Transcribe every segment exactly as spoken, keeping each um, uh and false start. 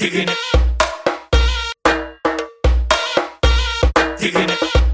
تيجي تيجي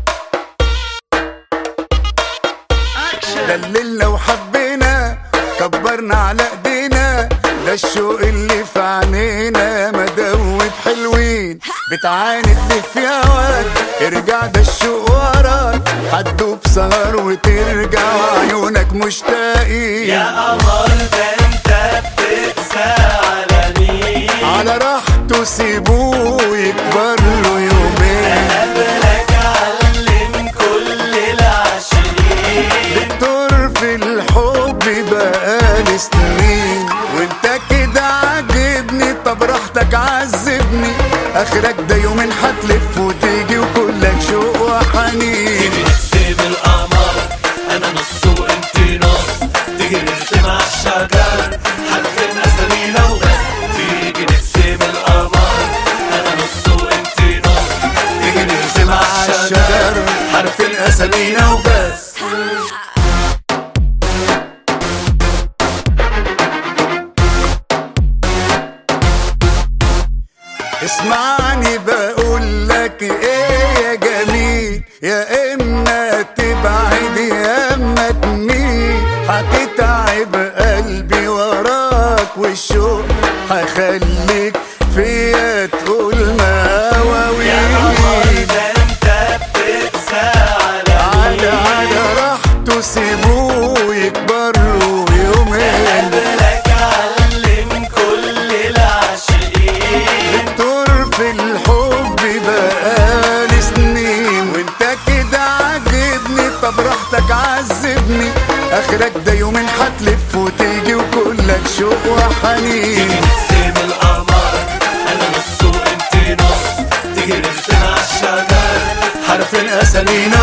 دللنا وحبينا كبرنا على ايدينا، ده الشوق اللي في عينينا مدوب حلوين. بتعاند ليه في هواك ارجع، ده الشوق وراك هتدوب سهر وترجع وعيونك مشتاقين. يا قمر ده انت بتقسى على مين؟ على راحته سيبوه يكبر له يومين. قبلك علم كل العاشقين، دكتور في الحب بقالي سنين، وانت كده عاجبني طب راحتك عذبني. اخرك ده يومين هتلف وتيجي وكلك شوق وحنين. تيجي نقسم القمر انا نص وانت نص، تيجي نرسم عالشجر حرفين اسامينا وبس. تيجي نقسم القمر انا نص وانت نص، تيجي نرسم عالشجر حرفين اسامينا وبس. اسمعني بقول لك ايه يا جميل، يا اما تبعد يا اما تميل. هتتعب قلبي وراك والشوق هخليك فيا تقول مواويل. يا قمر ده انت بتقسى على على على راحته سيبوه يكبر له يومين. قبلك علم كل العاشقين، دكتور في الحب بقالي سنين، وانت كده عاجبني طب راحتك عذبني. اخرك ده يومين هتلف وتيجي وكلك شوق وحنين. تيجي نقسم القمر انا نص وانت نص، تيجي نرسم عالشجر حرفين اسامينا